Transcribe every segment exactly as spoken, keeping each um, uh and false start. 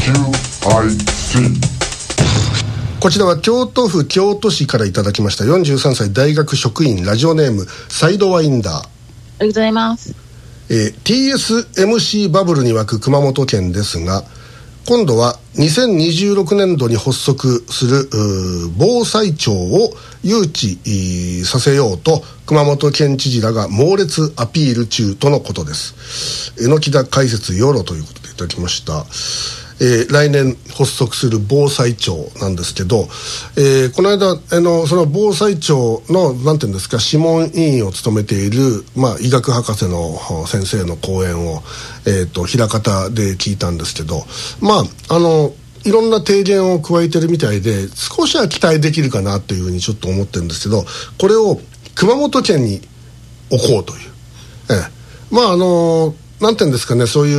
キューアイシー。 こちらは京都府京都市からいただきました。よんじゅうさんさい大学職員、ラジオネームサイドワインダー。 ありがとうございます。 えー、ティーエスエムシー バブルに沸く熊本県ですが、今度はにせんにじゅうろくねんどに発足する防災庁を誘致させようと熊本県知事らが猛烈アピール中とのことです。榎田解説よろということでいただきました。えー、来年発足する防災庁なんですけど、えー、この間あのその防災庁のなんていうんですか、諮問委員を務めている、まあ、医学博士の先生の講演を、えー、と枚方で聞いたんですけど、まああのいろんな提言を加えてるみたいで少しは期待できるかなというふうにちょっと思ってるんですけど、これを熊本県に置こうという、えー、まああのなんていうんですかね、そういう、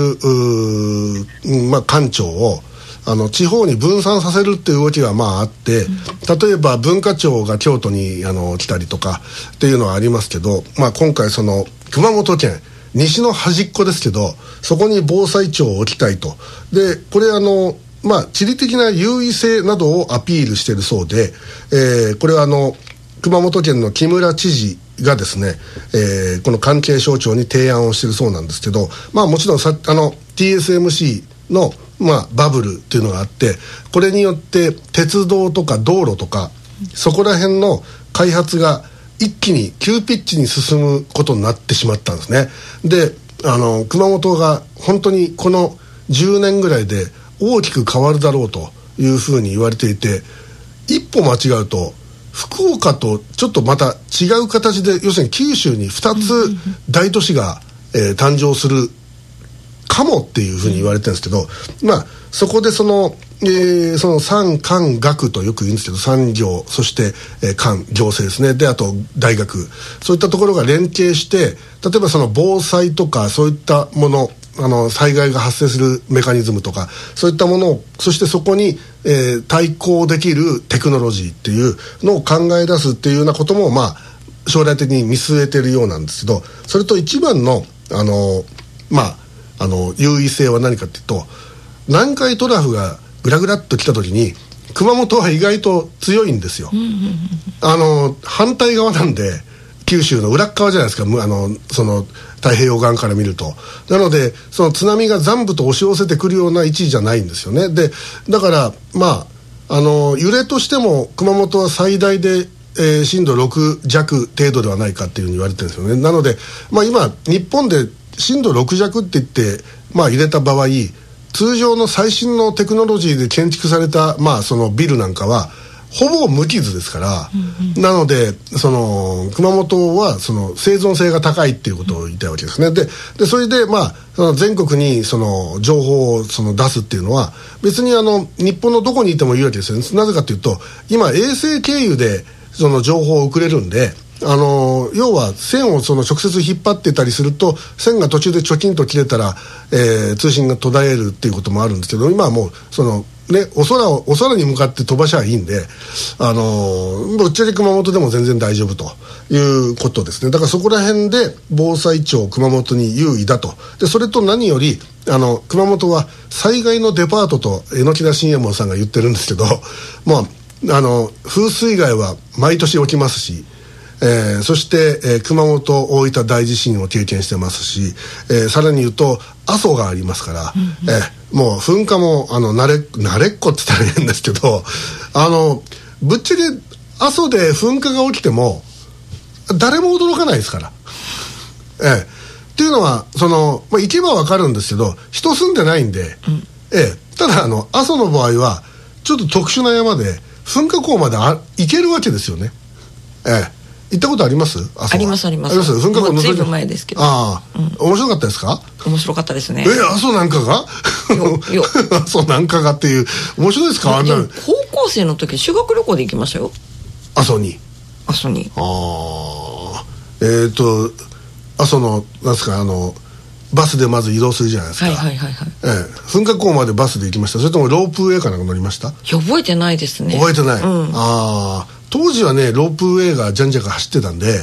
う、まあ、官庁をあの地方に分散させるっていう動きがまああって、例えば文化庁が京都にあの来たりとかっていうのはありますけど、まあ、今回その熊本県西の端っこですけど、そこに防災庁を置きたいと。でこれあのまあ地理的な優位性などをアピールしているそうで、えー、これはあの熊本県の木村知事がですね、えー、この関係省庁に提案をしているそうなんですけど、まあもちろんさあの ティーエスエムシー の、まあ、バブルっていうのがあって、これによって鉄道とか道路とかそこら辺の開発が一気に急ピッチに進むことになってしまったんですね。であの熊本が本当にこのじゅうねんぐらいで大きく変わるだろうというふうに言われていて、一歩間違うと福岡とちょっとまた違う形で、要するに九州にふたつ大都市が、えー、誕生するかもっていうふうに言われてるんですけど、まあそこでその、えー、その産官学とよく言うんですけど、産業そして、えー、官行政ですね、であと大学、そういったところが連携して、例えばその防災とかそういったもの、あの災害が発生するメカニズムとかそういったものを、そしてそこに、えー、対抗できるテクノロジーっていうのを考え出すっていうようなことも、まあ将来的に見据えているようなんですけど、それと一番のあのまああの優位性は何かっていうと、南海トラフがグラグラっと来た時に熊本は意外と強いんですよ。あの反対側なんで、九州の裏側じゃないですか、あのその太平洋側から見ると。なのでその津波が残部と押し寄せてくるような位置じゃないんですよね。でだからまああの揺れとしても熊本は最大で、えー、震度ろくじゃく程度ではないかっていうふうに言われてるんですよね。なので、まあ、今日本で震度ろく弱って言って、まあ、入れた場合、通常の最新のテクノロジーで建築された、まあ、そのビルなんかはほぼ無傷ですから、うんうん、なのでその熊本はその生存性が高いっていうことを言いたいわけですね。で、でそれで、まあ、その全国にその情報をその出すっていうのは別にあの日本のどこにいてもいいわけですよね。なぜかというと今衛星経由でその情報を送れるんで、あの要は線をその直接引っ張ってたりすると線が途中でチョキンと切れたら、えー、通信が途絶えるっていうこともあるんですけど、今はもうそのね、お空をお空に向かって飛ばしゃいいんで、あのー、ぶっちゃけ熊本でも全然大丈夫ということですね。だからそこら辺で防災庁熊本に優位だと。でそれと何よりあの熊本は災害のデパートと榎田信右衛門さんが言ってるんですけど、まあ、あの風水害は毎年起きますし、えー、そして、えー、熊本大分大地震を経験してますし、えー、さらに言うと阿蘇がありますから、うんうん、えー、もう噴火もあの慣れ慣れっこって言ったら変ですけど、あのぶっちゃけ阿蘇で噴火が起きても誰も驚かないですから、えー、っていうのはその、まあ、行けば分かるんですけど人住んでないんで、うん、えー、ただあの阿蘇の場合はちょっと特殊な山で噴火口まであ行けるわけですよね。えー行ったことあります？ ありますあります。 あります。噴火口のずいぶん前ですけど。 ああ、うん、面白かったですか？ 面白かったですね。 え、阿蘇なんかが？よ阿蘇なんかがっていう面白いですか？あんな高校生の時修学旅行で行きましたよ。阿蘇に。 阿蘇に。 ああ、えっ、ー、と阿蘇のなんですか、あのバスでまず移動するじゃないですか。 はいはいはいはい。 ええ、噴火口までバスで行きました？それともロープウェイかなんか乗りました？いや覚えてないですね。 覚えてない。 うん、 ああ。当時はねロープウェイがじゃんじゃか走ってたんで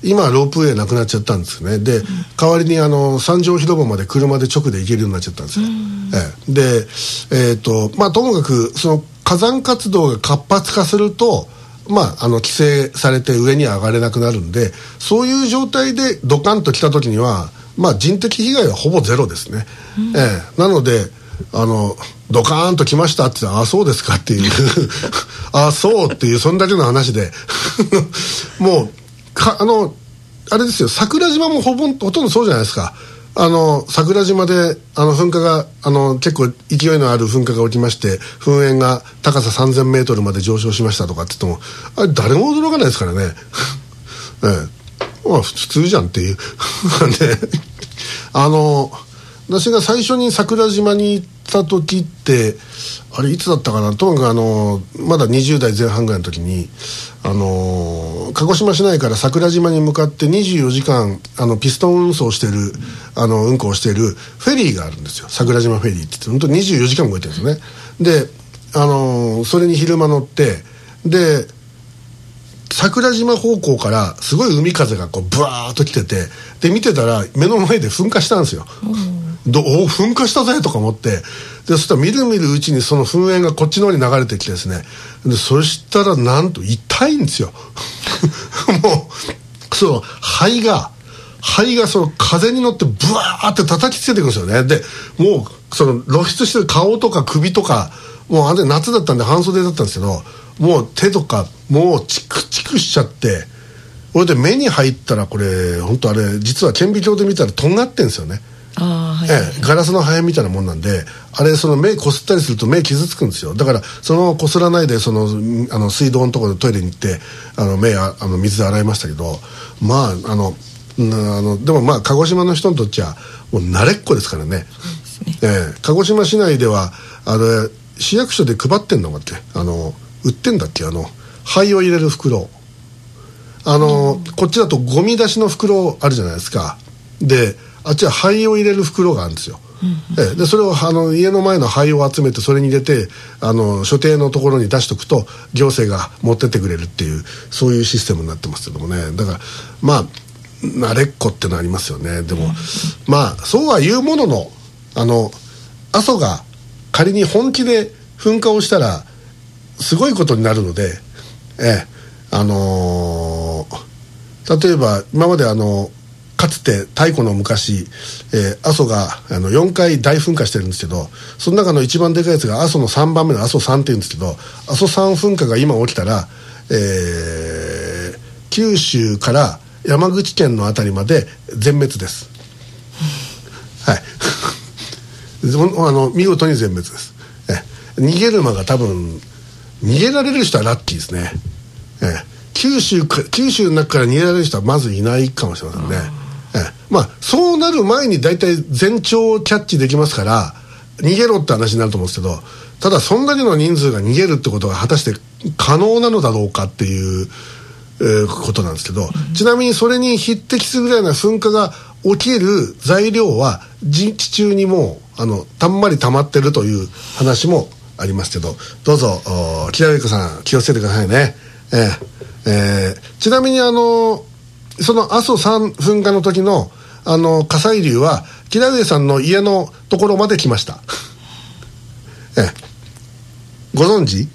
今はロープウェイなくなっちゃったんですよね。で、うん、代わりにあの三条広場まで車で直で行けるようになっちゃったんですよ、うん、ええ、で、えーとまあ、ともかくその火山活動が活発化すると、まあ、あの規制されて上には上がれなくなるんで、そういう状態でドカンと来た時には、まあ、人的被害はほぼゼロですね、うん、ええ、なのであのドカーンと来ましたって言ったら、あ、そうですかっていうあ、そうっていう、そんだけの話でもうかあのあれですよ、桜島もほぼほとんどそうじゃないですか。あの桜島であの噴火があの結構勢いのある噴火が起きまして、噴煙が高ささんぜんメートルまで上昇しましたとかって言っても、あれ誰も驚かないですからね、ええ、まあ、普通じゃんっていうで、あの私が最初に桜島に行った時って、あれいつだったかな、ともかくあのまだにじゅう代前半ぐらいの時に、あの鹿児島市内から桜島に向かってにじゅうよじかんあのピストン運送してるあの運行しているフェリーがあるんですよ。桜島フェリーって言って本当ににじゅうよじかん動いてるんですよね。で、あのそれに昼間乗って、で桜島方向からすごい海風がこうブワーッと来てて、で見てたら目の前で噴火したんですよ、うん、どお噴火したぜとか思って、でそしたらみるみるうちにその噴煙がこっちの方に流れてきてですね、でそしたらなんと痛いんですよもうその肺が肺がその風に乗ってブワーって叩きつけていくんですよね。でもうその露出してる顔とか首とか、もうあれ夏だったんで半袖だったんですけど、もう手とかもうチクチクしちゃって、これで目に入ったらこれ本当あれ実は顕微鏡で見たらとんがってんですよね。あ、はいはいはい、ええ、ガラスの破片みたいなもんなんで、あれその目こすったりすると目傷つくんですよ。だからそのこすらないでそのあの水道のところでトイレに行ってあの目ああの水で洗いましたけど、まああのあのでもまあ鹿児島の人にとっちゃもう慣れっこですからね。そうですね、ええ、鹿児島市内ではあれ市役所で配ってんのかってあの売ってんだっけ、あの灰を入れる袋、あの、うん、こっちだとゴミ出しの袋あるじゃないですか。であっちは灰を入れる袋があるんですよ、うんうん、えでそれをあの家の前の灰を集めてそれに入れてあの所定のところに出しとくと行政が持ってってくれるっていう、そういうシステムになってますけどもね。だからまあ慣れっこってのありますよね。でも、うん、まあそうは言うものの、あの阿蘇が仮に本気で噴火をしたらすごいことになるので、ええ、あのー、例えば今まであのかつて太古の昔、えー、阿蘇があのよんかい大噴火してるんですけど、その中の一番でかいやつが阿蘇のさんばんめの阿蘇さんっていうんですけど、阿蘇さん噴火が今起きたら、えー、九州から山口県のあたりまで全滅ですはいあの見事に全滅です。え逃げる馬が多分逃げられる人はラッキーですね。え九州か九州の中から逃げられる人はまずいないかもしれませんね。えまあそうなる前に大体前兆をキャッチできますから逃げろって話になると思うんですけど、ただそんだけの人数が逃げるってことが果たして可能なのだろうかっていう、えー、ことなんですけど、うん、ちなみにそれに匹敵するぐらいの噴火が起きる材料は地中にもうあのたんまり溜まってるという話もありますけど、どうぞ木田上子さん気をつけてくださいね。えーえー、ちなみにあのその阿蘇山噴火の時のあの火砕流は木田上さんの家のところまで来ましたえー、ご存知？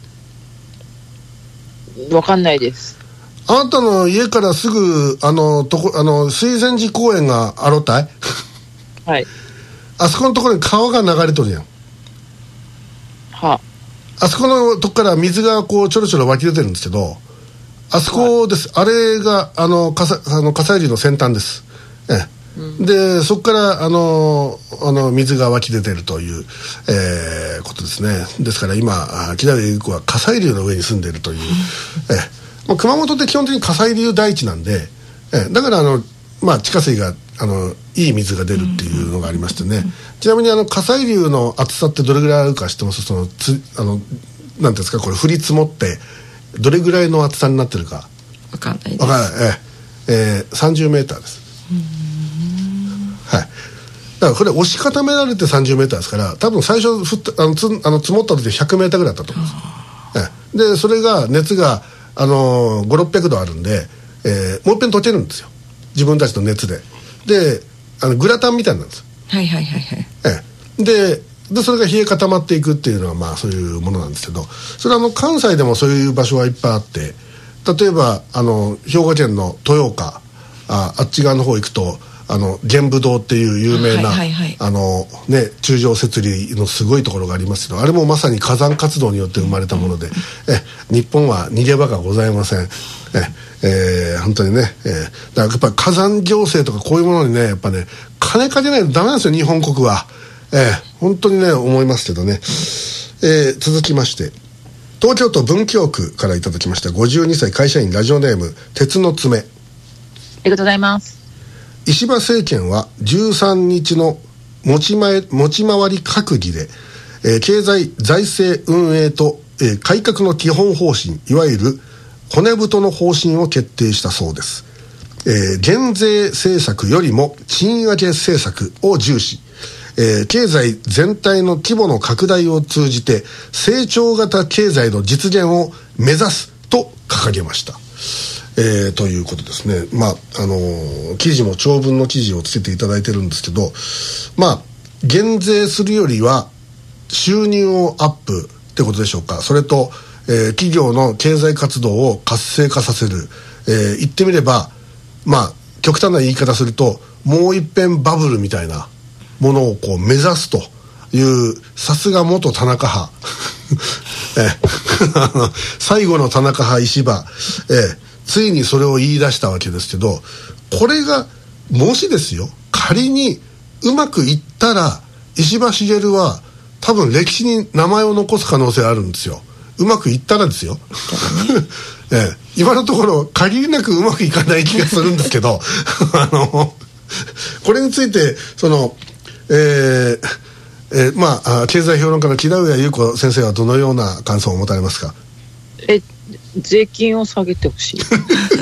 わかんないです。 あなたの家からすぐあのとこあの水前寺公園があろたいはい。 あそこのところに川が流れとるやん。 はあそこのとこから水がこうちょろちょろ湧き出てるんですけど、あそこです、はい、あれがあの火砕流の先端です。ええ、うん、でそこからあのあの水が湧き出てるという、えー、ことですね。ですから今木田上子は火砕流の上に住んでいるという、ええまあ、熊本って基本的に火砕流大地なんで、ええ、だからあの、まあ、地下水があのいい水が出るっていうのがありましてね、うん、ちなみにあの火砕流の厚さってどれぐらいあるか知ってます？そのつあのなんていうんですか、これ降り積もってどれぐらいの厚さになってるか分かんないです。 分からない、えええー、さんじゅうメーターです。うーん、はい。だからこれ押し固められてさんじゅうメーターですから、多分最初降ったあのつあの積もった時でひゃくメーターぐらいだったと思います。ええ、でそれが熱があのごひゃくろっぴゃくどあるんで、えー、もう一遍溶けるんですよ。 自分たちの熱でであのグラタンみたいなんです。 はいはいはいはい。 ええ、ででそれが冷え固まっていくっていうのはまあそういうものなんですけど、それはあの関西でもそういう場所はいっぱいあって、例えばあの兵庫県の豊岡 あ, あっち側の方行くとあの玄武洞っていう有名な、 はいはいはい、 あのね、中上節理のすごいところがありますけど、あれもまさに火山活動によって生まれたもので、うん、え日本は逃げ場がございません。ええー、本当にね、えー、だからやっぱり火山行政とかこういうものにねやっぱね金かけないとダメなんですよ日本国は。えー、本当にね思いますけどね、えー、続きまして東京都文京区からいただきましたごじゅうにさい会社員ラジオネーム鉄の爪。ありがとうございます。 石破政権はじゅうさんにちの持ち前持ち回り閣議で、えー、経済財政運営と、えー、改革の基本方針いわゆる骨太の方針を決定したそうです。えー、減税政策よりも賃上げ政策を重視、えー、経済全体の規模の拡大を通じて成長型経済の実現を目指すと掲げました。えー、ということですね。まああのー、記事も長文の記事をつけていただいてるんですけど、まあ減税するよりは収入をアップってことでしょうか。それと、えー、企業の経済活動を活性化させる、えー、言ってみればまあ極端な言い方するともう一遍バブルみたいなものをこう目指すというさすが元田中派え最後の田中派石破、えついにそれを言い出したわけですけど、これがもしですよ仮にうまくいったら石破茂は多分歴史に名前を残す可能性あるんですよ。うまくいったらですよ、ええ、今のところ限りなくうまくいかない気がするんですけどあのこれについてその、えーえー、まあ経済評論家の木田上優子先生はどのような感想を持たれますか。 え税金を下げてほしいね、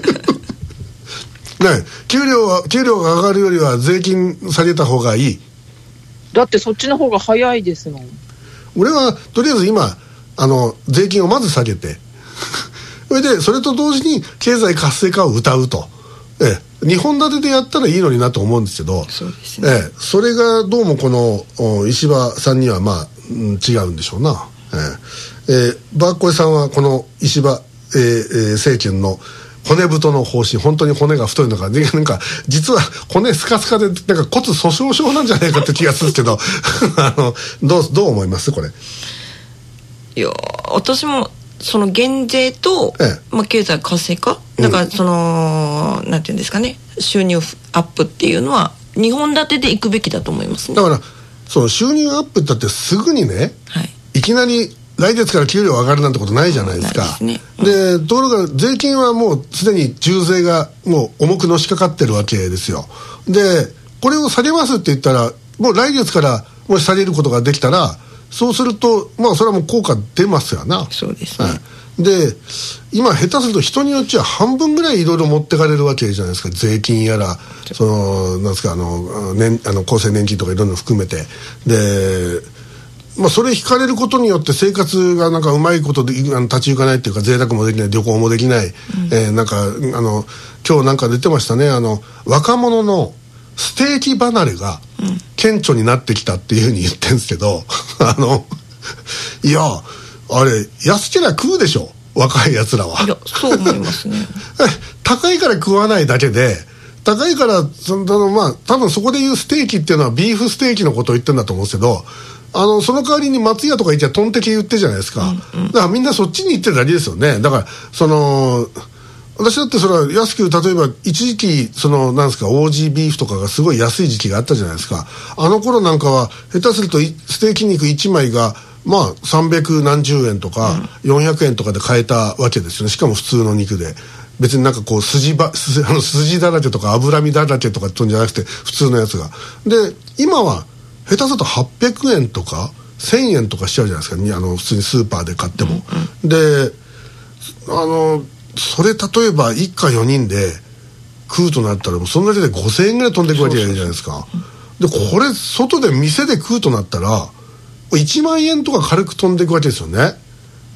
給料は給料が上がるよりは税金下げた方がいい。 だってそっちの方が早いですもん。 俺はとりあえず今あの税金をまず下げてそれでそれと同時に経済活性化を謳うと、ええ、にほん立てでやったらいいのになと思うんですけど、 そうですね、 ええ、それがどうもこの石破さんにはまあ、うん、違うんでしょうな。ええええ、バーコエさんはこの石破、ええ、政権の骨太の方針、本当に骨が太いのか、なんか実は骨スカスカでなんか骨粗しょう症なんじゃないかって気がするけどあのどうどう思いますこれ。 いや私もその減税と、ええまあ、経済活性化、うん、だからそのなんていうんですかね、収入アップっていうのはにほん立てでいくべきだと思いますね。 だからその収入アップだってすぐにね、はい、いきなり来月から給料上がるなんてことないじゃないですか。ないですね、うん、でところが税金はもうすでに重税がもう重くのしかかってるわけですよ。でこれを下げますって言ったらもう来月からもし下げることができたらそうするとまあそれはもう効果出ますよな。 そうですね、はい、 で今下手すると人によっちゃ半分ぐらいいろいろ持ってかれるわけじゃないですか。税金やらそのなんですかあの、年あの厚生年金とかいろんなの含めてで、まあ、それ引かれることによって生活がなんかうまいことであの立ち行かないっていうか贅沢もできない旅行もできない、うんえー、なんかあの今日なんか出てましたね、あの若者のステーキ離れが顕著になってきたっていうふうに言ってるんですけどあのいやあれ安けりゃ食うでしょ若いやつらは。 いやそう思いますね高いから食わないだけで高いからそのまあ多分そこでいうステーキっていうのはビーフステーキのことを言ってるんだと思うんですけど、あのその代わりに松屋とか行っちゃトンテキ言ってるじゃないですか、うんうん、だからみんなそっちに行ってるだけですよね。だからその私だってそれは安く例えば一時期そのなんですかオージービーフとかがすごい安い時期があったじゃないですか。あの頃なんかは下手するとステーキ肉いちまいがまあさんびゃくなんじゅうえんとかよんひゃくえんとかで買えたわけですよね。しかも普通の肉で別になんかこう筋ば筋あの筋だらけとか脂身だらけとかってんじゃなくて普通のやつがで今は下手するとはっぴゃくえんとかせんえんとかしちゃうじゃないですか、あの普通にスーパーで買っても、うんうん、であのそれ例えば一家よにんで食うとなったらもうそんだけでごせんえんぐらい飛んでいくわけじゃないですか。でこれ外で店で食うとなったらいちまんえんとか軽く飛んでいくわけですよね。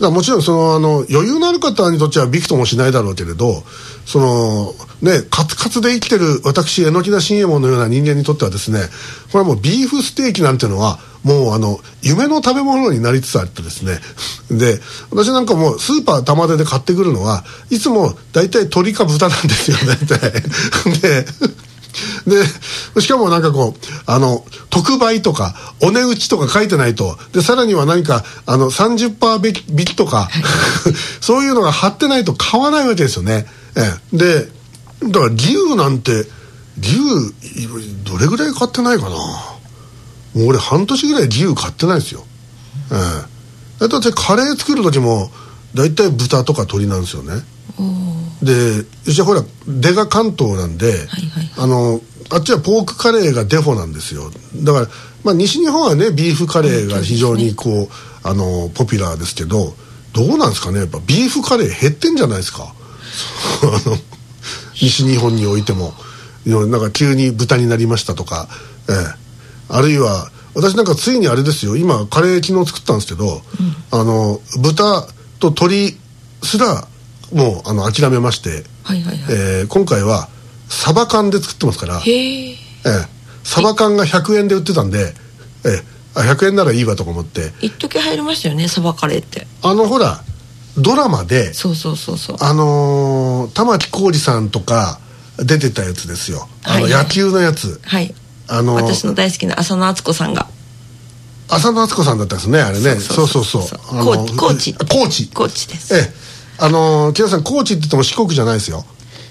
らもちろんそのあの余裕のある方にとってはびくともしないだろうけれど、そのねカツカツで生きてる私榎田信右衛門のような人間にとってはですね、これはもうビーフステーキなんていうのはもうあの夢の食べ物になりつつあってですね、で私なんかもうスーパー玉出で買ってくるのはいつも大体鶏か豚なんですよねででしかもなんかこうあの特売とかお値打ちとか書いてないと、でさらには何かあの さんじゅっパーセント 引きとかそういうのが貼ってないと買わないわけですよね。ええ、でだから牛なんて牛どれぐらい買ってないかな、もう俺半年ぐらい牛買ってないですよ。ええ、だってカレー作る時も大体豚とか鶏なんですよね。でうちはほら出が関東なんで、はいはいはい、あのあっちはポークカレーがデフォなんですよ。だから、まあ、西日本はねビーフカレーが非常にこう、ね、あのポピュラーですけど、どうなんですかね、やっぱビーフカレー減ってんじゃないですかあの西日本においてもなんか急に豚になりましたとか、ええ、あるいは私なんかついにあれですよ、今カレー昨日作ったんですけど、うん、あの豚と鶏すらもうあの諦めまして、はいはいはい、えー、今回はサバ缶で作ってますから、へー、えー、サバ缶がひゃくえんで売ってたんで、えー、あひゃくえんならいいわとか思って一時入りましたよね、サバカレーって。 あのほらドラマでそうそうそうそう、 あのー、玉置浩二さんとか出てたやつですよ、あの野球のやつ、はい、あのー、私の大好きな浅野敦子さんが浅野敦子さんだったんですね、あれね。そうそうそうそう、 コーチコーチコーチコーチです。 ええ、あのー、木田さん高知って言っても四国じゃないですよ。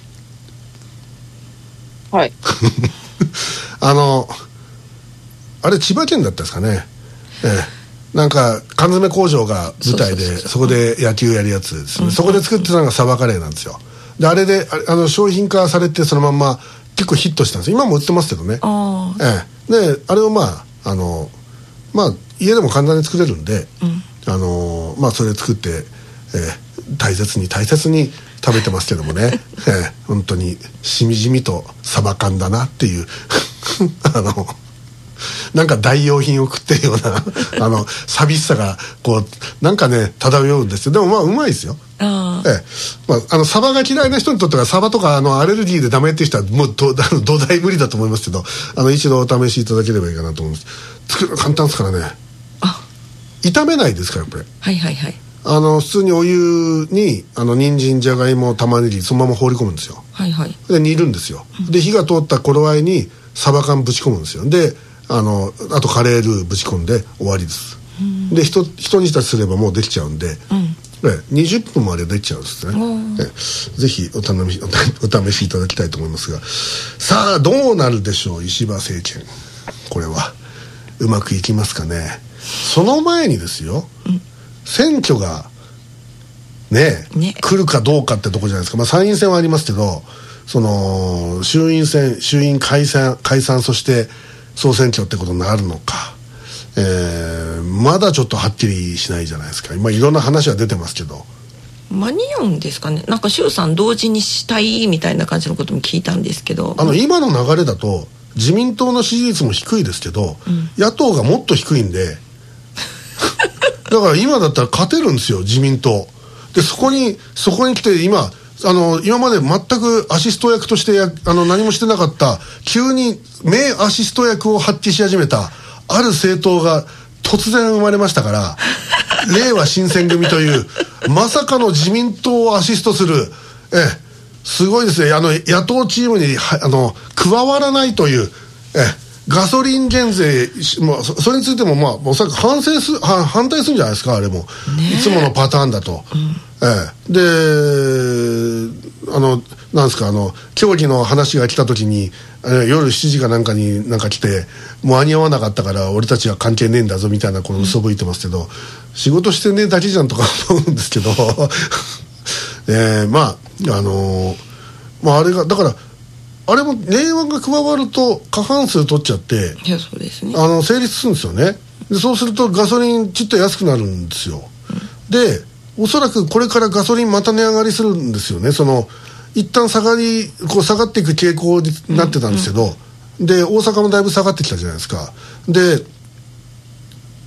はいあのあれ千葉県だったですかね、ええ、なんか缶詰工場が舞台でそこで野球やるやつですね、うん、そこで作ってたのがサバカレーなんですよ。であれであの商品化されてそのまんま結構ヒットしたんですよ。今も売ってますけどね、あ、ええ、であれをまああのまあ家でも簡単に作れるんで、うん、あのまあそれ作って、ええ、大切に大切に食べてますけどもね、ええ、本当にしみじみとサバ缶だなっていうあのなんか代用品を食ってるようなあの寂しさがこうなんかね漂うんですよ。でもまあうまいですよ。あ、ええ、まあ、あのサバが嫌いな人にとってはサバとかあのアレルギーでダメっていう人はもうど土台無理だと思いますけど、あの一度お試しいただければいいかなと思います。作るの簡単ですからね。あ、炒めないですからこれ。はいはいはい。あの普通にお湯にあの人参じゃがいも玉ねぎそのまま放り込むんですよ。はいはい。で煮るんですよ。で火が通った頃合いにサバ缶ぶち込むんですよ。であのあとカレールーぶち込んで終わりです。でひと一煮立ちすればもうできちゃうんで、うん、にじゅっぷんまでできちゃうんですね。ぜひお試しお試しいただきたいと思いますが、さあどうなるでしょう石破政権、これはうまくいきますかね。その前にですよ、うん、選挙が ね, ね来るかどうかってとこじゃないですか。まあ、参院選はありますけど、その衆院選衆院解散解散そして総選挙ってことになるのか、えー、まだちょっとはっきりしないじゃないですか。今いろんな話は出てますけど、 間に合うんですかね。なんか衆参同時にしたいみたいな感じのことも聞いたんですけど、 あの今の流れだと自民党の支持率も低いですけど、うん、野党がもっと低いんでだから今だったら勝てるんですよ自民党で。そこにそこに来て今あの今まで全くアシスト役としてやあの何もしてなかった急に名アシスト役を発揮し始めたある政党が突然生まれましたから令和新選組というまさかの自民党をアシストする、ええ、すごいですね。あの野党チームにあの加わらないという、ええ、ガソリン減税、まあ、そ, それについてもまあおそらく反省すは反対するんじゃないですか。あれもいつものパターンだと、うん、ええ、であのなんですか、あの協議の話が来た時に夜しちじかなんかになんか来てもう間に合わなかったから俺たちは関係ねえんだぞみたいなこの嘘吹いてますけど、うん、仕事してねえだけじゃんとか思うんですけどえー、まああのー、まああれがだからあれも令和が加わると過半数取っちゃって、 いやそうですね、 あの成立するんですよね。でそうするとガソリンちっと安くなるんですよ、うん、でおそらくこれからガソリンまた値上がりするんですよね。その一旦下がりこう下がっていく傾向になってたんですけど、うんうん、で大阪もだいぶ下がってきたじゃないですか。で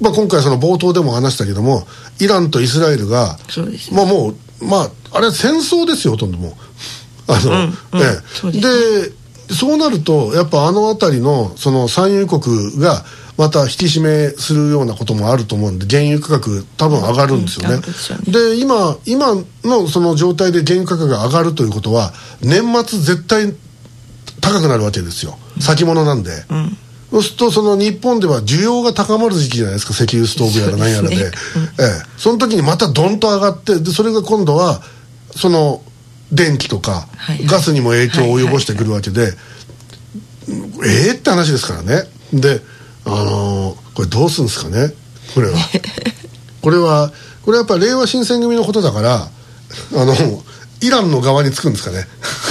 まあ、今回その冒頭でも話したけども、イランとイスラエルが、 そうですね、 まあ、もう、まあ、あれは戦争ですよほとんどもうあの、うんうん、ええ、そうですね、でそうなるとやっぱあの辺りのその産油国がまた引き締めするようなこともあると思うんで、原油価格多分上がるんですよね。うん、で今今のその状態で原油価格が上がるということは年末絶対高くなるわけですよ、先物なんで。うん、そうするとその日本では需要が高まる時期じゃないですか、石油ストーブやら何やらで、そ, で、ねうんええ、その時にまたドンと上がって、でそれが今度はその電気とかガスにも影響を及ぼしてくるわけで、はいはいはい、えーって話ですからね。であのー、これどうするんですかね、これはこれはこれはやっぱ令和新選組のことだから、あのイランの側につくんですかね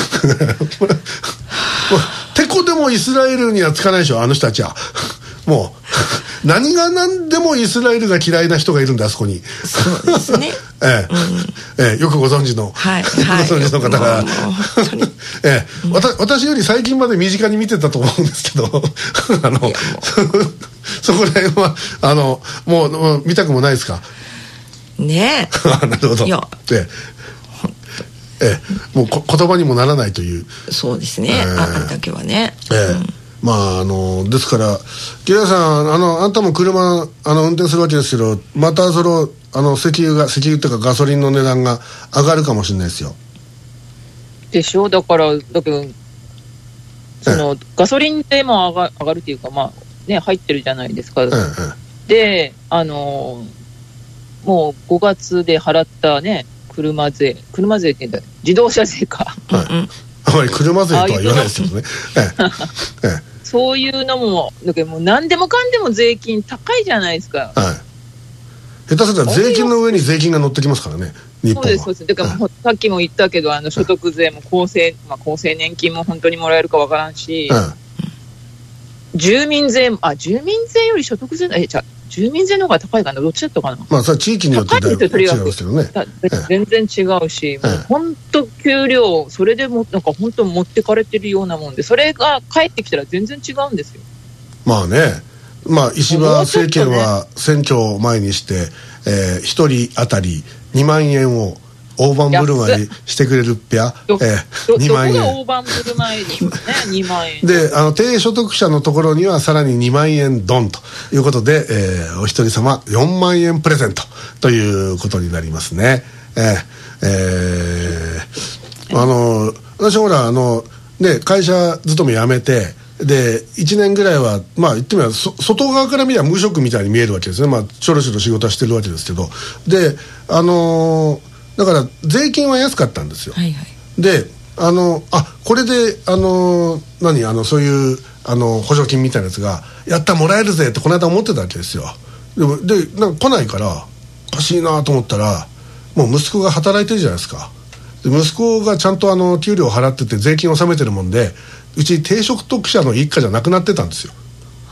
てこでもイスラエルにはつかないでしょ、あの人たちはもう何が何でもイスラエルが嫌いな人がいるんだ、あそこに。 そうですねええ、うんええ、よくご存知の、はいはい、ご存知の方がええ、わた私より最近まで身近に見てたと思うんですけどあのそこら辺はあのもう、もう見たくもないですかねえなるほど。いやええええ、もうこ言葉にもならないという。 そうですね、えー、あれだけはね、 ええ、うんまああのですから木田さん、あのあんたも車あの運転するわけですけど、またそのあの石油が石油っていうかガソリンの値段が上がるかもしれないですよ。 でしょ。だからだけどそのガソリンでも上が、上がるっていうか、まあね、入ってるじゃないですか。ええ、であのもうごがつで払ったね車税車税って言うんだ、自動車税か、はい、 あまり車税とは言わないですけどねええ、 そういうのもだけどもう何でもかんでも税金高いじゃないですか。 はい、下手すると税金の上に税金が乗ってきますからね、日本は。そうですそうです。 だからもうさっきも言ったけど、あの所得税も厚生、まあ、厚生年金も本当にもらえるかわからんし、うん、住民税もあ住民税より所得税えじゃ住民税の方が高いかな、どっちだったかな。 まあそれ地域によってだいぶ違いますけどね。 全然違うし、もう本当給料それでもなんか本当持ってかれてるようなもんで、それが返ってきたら全然違うんですよ。 まあね、まあ石破政権は選挙を前にして、えー、ひとり当たりにまんえんを大盤振る舞いしてくれるっぺや、 えー、にまんえん。どこが大盤振る舞いに、ね、にまんえんで、あの低所得者のところにはさらににまんえんドンということで、えー、お一人様よんまんえんプレゼントということになりますね。えーえー、あの私ほらあの、ね、会社勤め辞めてでいちねんぐらいはまあ言ってみれば外側から見れば無職みたいに見えるわけですね。まあちょろちょろ仕事はしてるわけですけど、であのーだから税金は安かったんですよ。はいはい、であのあこれであの何あのそういうあの補助金みたいなやつがやったもらえるぜってこの間思ってたわけですよ。でもでなんか来ないからおかしいなと思ったら、もう息子が働いてるじゃないですか。で息子がちゃんとあの給料を払ってて税金を納めてるもんで、うち低所得者の一家じゃなくなってたんですよ。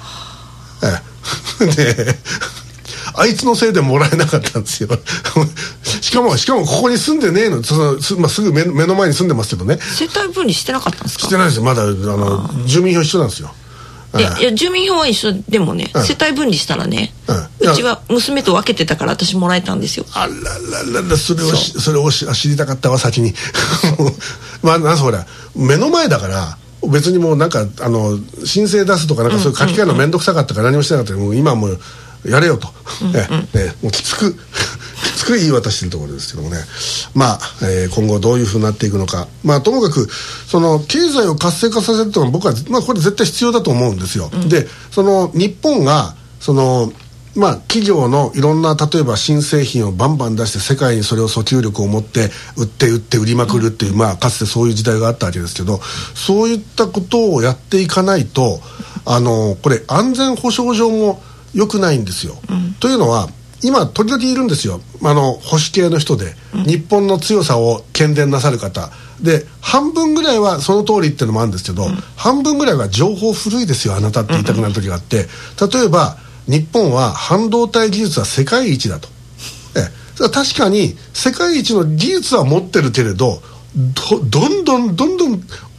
ええ、であいつのせいでもらえなかったんですよしかもしかもここに住んでねえの、その す,、まあ、すぐ 目, 目の前に住んでますけどね。 世帯分離してなかったんですか。 してないですよ、まだあの住民票一緒なんですよ。 いや、いや住民票は一緒でもね、うん、世帯分離したらね、うん、うちは娘と分けてたから私もらえたんですよ。 あらららら、それをそそれを知りたかったわ先にまあなんせほら目の前だから別にもうなんかあの申請出すとかなんかそういう書き換えの面倒くさかったから何もしてなかったけど、もう今はもうやれよと、うんうん、えね、もうきつくきつく言い渡しているところですけどもね。まあ、えー、今後どういうふうになっていくのか、まあともかくその経済を活性化させるというのは僕は、まあ、これ絶対必要だと思うんですよ。うん、でその日本がそのまあ企業のいろんな例えば新製品をバンバン出して世界にそれを訴求力を持って売って売って売りまくるっていう、うん、まあかつてそういう時代があったわけですけど、そういったことをやっていかないとあのこれ安全保障上も良くないんですよ。うん、というのは今時々いるんですよ、あの保守系の人で、うん、日本の強さを喧伝なさる方で、半分ぐらいはその通りっていうのもあるんですけど、うん、半分ぐらいは情報古いですよあなたって言いたくなる時があって、うん、例えば日本は半導体技術は世界一だと、えそれは確かに世界一の技術は持ってるけれど ど, どんどんどんどん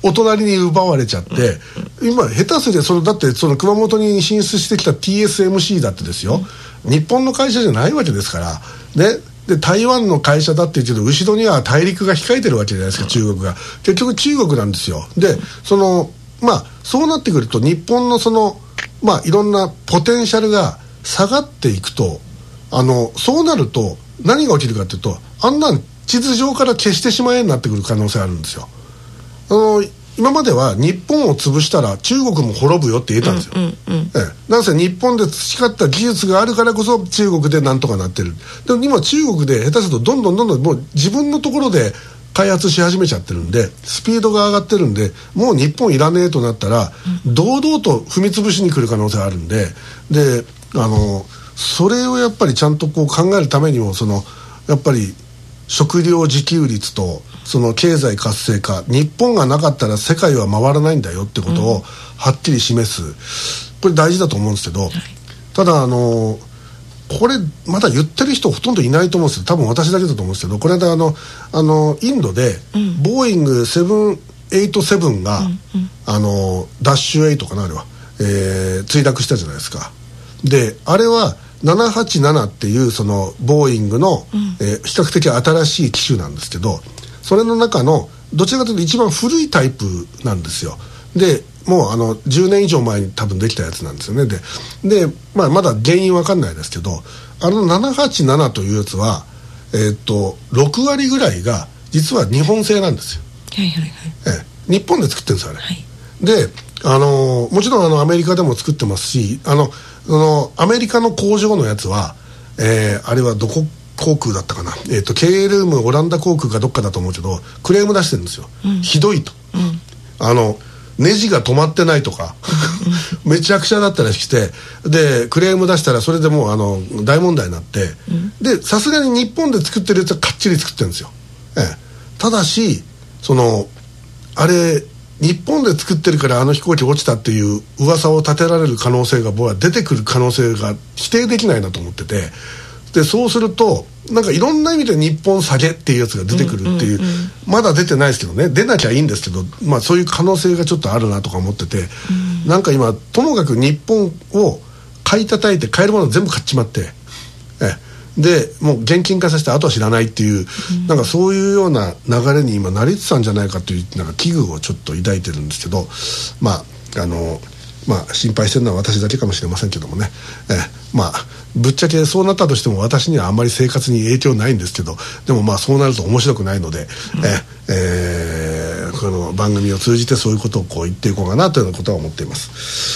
お隣に奪われちゃって、うん、今下手すりゃそのだってその熊本に進出してきた ティーエスエムシー だってですよ、うん、日本の会社じゃないわけですからね。で台湾の会社だって言うけど後ろには大陸が控えてるわけじゃないですか、中国が。結局中国なんですよ。でそのまあそうなってくると日本のそのまあいろんなポテンシャルが下がっていくと、あのそうなると何が起きるかというと、あんなん地図上から消してしまえになってくる可能性あるんですよ。あの今までは日本を潰したら中国も滅ぶよって言えたんですよ、うんうんうん、ええ、なんせ日本で培った技術があるからこそ中国でなんとかなってる。でも今中国で下手するとどんどんどんどんもう自分のところで開発し始めちゃってるんで、スピードが上がってるんで、もう日本いらねえとなったら、うん、堂々と踏み潰しに来る可能性あるんで、であのそれをやっぱりちゃんとこう考えるためにも、そのやっぱり食料自給率とその経済活性化、日本がなかったら世界は回らないんだよってことをはっきり示す、これ大事だと思うんですけど、ただあのこれまだ言ってる人ほとんどいないと思うんですよ。多分私だけだと思うんですけど、これであのあのインドで、うん、ボーイングセブンエイトセブンが、うんうん、あのダッシュエイトかなあれは、えー、墜落したじゃないですか。であれはななはちななっていうそのボーイングの、うん、えー、比較的新しい機種なんですけど、それの中のどちらかというと一番古いタイプなんですよ。でもうあのじゅうねん以上前に多分できたやつなんですよね。でで、まあ、まだ原因わかんないですけど、あのななはちななというやつは、えー、っとろくわりぐらいが実は日本製なんですよ。 はいはいはい、 えー、日本で作ってるんですよあれ、 はい、 で、あのー、もちろんあのアメリカでも作ってますし、あのそのアメリカの工場のやつは、えー、あれはどこ航空だったかな、えー、と ケーエルエム オランダ航空かどっかだと思うけどクレーム出してるんですよ、うん、ひどいと、うん、あのネジが止まってないとかめちゃくちゃだったらしくて、でクレーム出したらそれでもうあの大問題になって、うん、でさすがに日本で作ってるやつはかっちり作ってるんですよ、ええ、ただしそのあれ日本で作ってるからあの飛行機落ちたっていう噂を立てられる可能性が僕は出てくる可能性が否定できないなと思ってて、でそうするとなんかいろんな意味で日本下げっていうやつが出てくるっていう、うんうんうん、まだ出てないですけどね、出なきゃいいんですけど、まあ、そういう可能性がちょっとあるなとか思ってて、うん、なんか今ともかく日本を買い叩いて買えるもの全部買っちまって、えでもう現金化させてあとは知らないっていう、うん、なんかそういうような流れに今なりつつあるんじゃないかというなんか危惧をちょっと抱いてるんですけど、まああのまあ心配してるのは私だけかもしれませんけどもね、えまあぶっちゃけそうなったとしても私にはあんまり生活に影響ないんですけど、でもまあそうなると面白くないので、うん、ええー、この番組を通じてそういうことをこう言っていこうかなというようなことは思っています。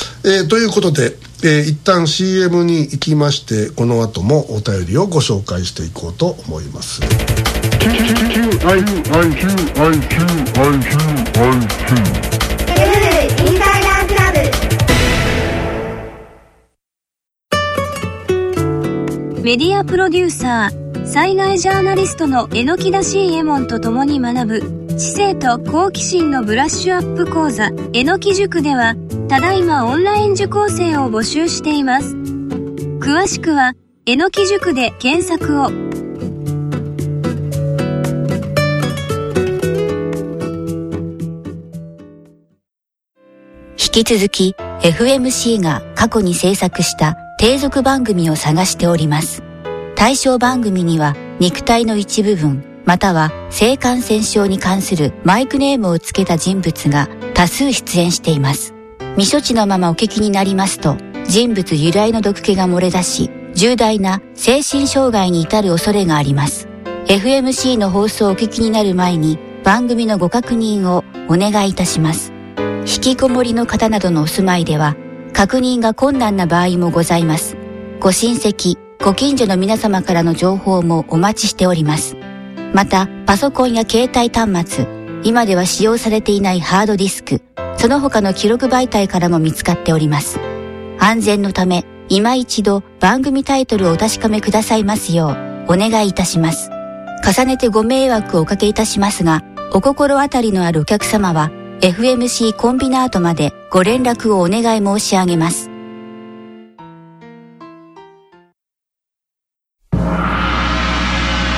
えー、ということで、えー、一旦 シーエム に行きまして、この後もお便りをご紹介していこうと思います。 メディアプロデューサー、災害ジャーナリストの榎田 シー エモンと共に学ぶ知性と好奇心のブラッシュアップ講座榎木塾では、ただいまオンライン受講生を募集しています。詳しくは榎木塾で検索を。 引き続き エフエムシー が過去に制作した継続番組を探しております。対象番組には肉体の一部分または性感染症に関するマイクネームをつけた人物が多数出演しています。未処置のままお聞きになりますと、人物由来の毒気が漏れ出し、重大な精神障害に至る恐れがあります。エフエムシー の放送をお聞きになる前に番組のご確認をお願いいたします。引きこもりの方などのお住まいでは確認が困難な場合もございます。ご親戚、ご近所の皆様からの情報もお待ちしております。また、パソコンや携帯端末、今では使用されていないハードディスク、その他の記録媒体からも見つかっております。安全のため、今一度番組タイトルをお確かめくださいますようお願いいたします。重ねてご迷惑をおかけいたしますが、お心当たりのあるお客様は、エフエムシー コンビナートまでご連絡をお願い申し上げます。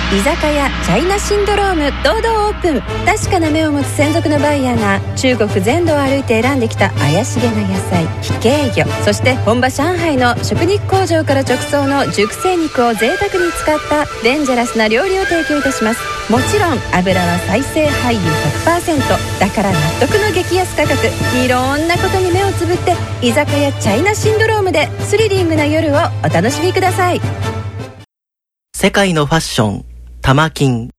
居酒屋チャイナシンドローム堂々オープン。確かな目を持つ専属のバイヤーが中国全土を歩いて選んできた怪しげな野菜、非系魚、そして本場上海の食肉工場から直送の熟成肉を贅沢に使ったデンジャラスな料理を提供いたします。もちろん油は再生廃油 ひゃくパーセント だから納得の激安価格。いろんなことに目をつぶって居酒屋チャイナシンドロームでスリリングな夜をお楽しみください。 世界のファッション、タマキン。